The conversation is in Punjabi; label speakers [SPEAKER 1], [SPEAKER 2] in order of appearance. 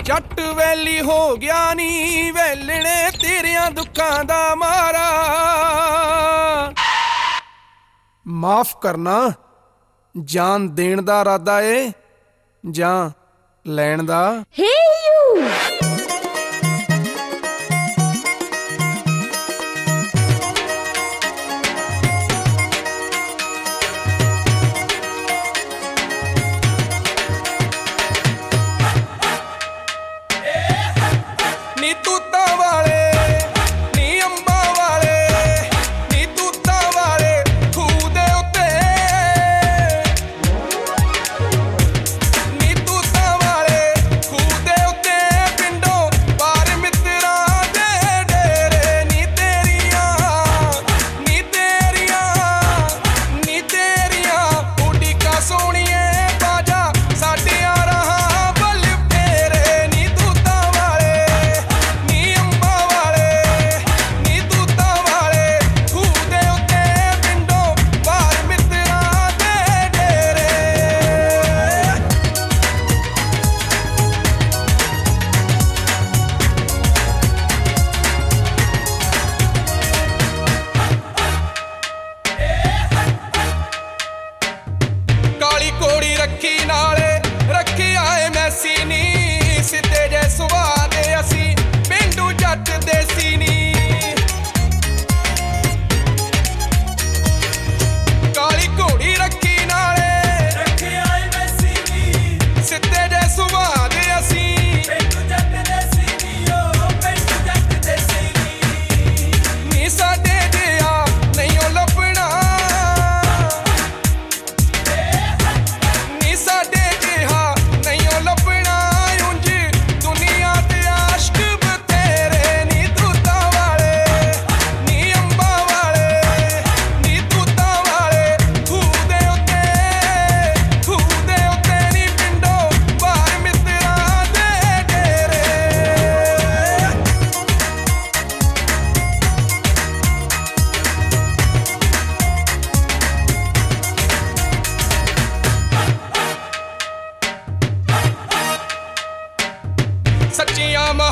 [SPEAKER 1] ਜੱਟ ਵੈਲੀ ਹੋ ਗਿਆ ਨੀ ਵੈਲਣੇ ਤੇਰਿਆਂ ਦੁੱਖਾਂ ਦਾ ਮਾਰਾ। ਮਾਫ ਕਰਨਾ ਜਾਨ ਦੇਣ ਦਾ ਇਰਾਦਾ ਏ ਜਾਂ ਲੈਣ ਦਾ।
[SPEAKER 2] Hey you!
[SPEAKER 1] ਨੀ ਤੂਤਾਂ ਵਾਲੇ ਨੀ ਅੰਬਾਂ ਵਾਲੇ ਨੀ ਤੂਤਾਂ ਵਾਲੇ ਖੂਹ ਦੇ ਉੱਤੇ ਨੀ ਤੂਤਾਂ ਵਾਲੇ ਖੂਹ ਦੇ ਉੱਤੇ ਪਿੰਡੋਂ ਬਾਹਰ ਮਿੱਤਰਾਂ ਦੇ ਡੇਰੇ ਨੀ ਤੇਰੀਆਂ ਉਡੀਕਾਂ ਸੋਹਣੀਏ ਬਾਜਾ ਸਾਡੀਆਂ ਰਾਹਾਂ ਵੱਲ ਫੇਰੇ। ਨੀ ਤੂਤਾਂ ਵਾਲੇ ਨੀ ਅੰਬਾਂ ਵਾਲੇ ਨੀ ਤੂਤਾਂ ਵਾਲੇ ਖੂਹ ਦੇ ਉੱਤੇ ਪਿੰਡੋਂ ਬਾਹਰ ਮਿੱਤਰਾਂ ਦੇ ਡੇਰੇ। ਕਾਲੀ ਕੋੜੀ ਰੱਖੀ ਨਾਲੇ ਰੱਖੀ ਆਏ ਮੈਸੀ ਨੀ ਸਿੱਧੇ ਜੇ ਸੁਭਾਅ ਦੇ ਅਸੀਂ ਪਿੰਡੂ ਜੱਟ ਦੇਸੀ ਨੀ। ਕਾਲੀ ਘੋੜੀ ਰੱਖੀ ਨਾਲੇ ਰੱਖੀ ਆਏ ਮੈਸੀ ਨੀ ਸਿੱਧੇ ਜੇ ਸੁਭਾਅ ਦੇ ਅਸੀਂ ਪਿੰਡੂ ਜੱਟ ਦੇਸੀ ਨੀ। ਓ ਪਿੰਡੂ ਜੱਟ ਦੇਸੀ ਨੀ ਸਾਡੇ ਜਿਹਾ ਨਹੀਂ ਓ ਲੱਭਣਾ ਨੀ ਸਾਡੇ ਜਿਹਾ ਨਹੀਂ ਓ ਲੱਭਣਾ ਉਂਝ ਦੁਨੀਆ ਤੇ ਆਸ਼ਕ ਬਥੇਰੇ। ਨੀ ਤੂਤਾਂ ਵਾਲੇ ਨੀ ਅੰਬਾਂ ਵਾਲੇ ਨੀ ਤੂਤਾਂ ਵਾਲੇ ਖੂਹ ਦੇ ਉੱਤੇ ਨੀ ਪਿੰਡੋਂ ਬਾਹਰ ਮਿੱਤਰਾਂ ਦੇ ਡੇਰੇ। ਸੱਚੀਆਂ